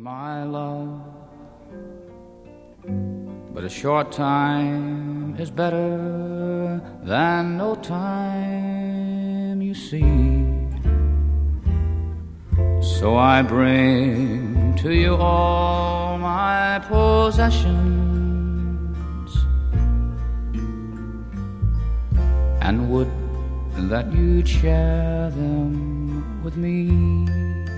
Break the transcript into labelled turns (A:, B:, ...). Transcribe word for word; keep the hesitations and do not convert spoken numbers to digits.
A: my love. But a short time is better than no time, you see. So I bring to you all my possessions, and would that you'd share them with me.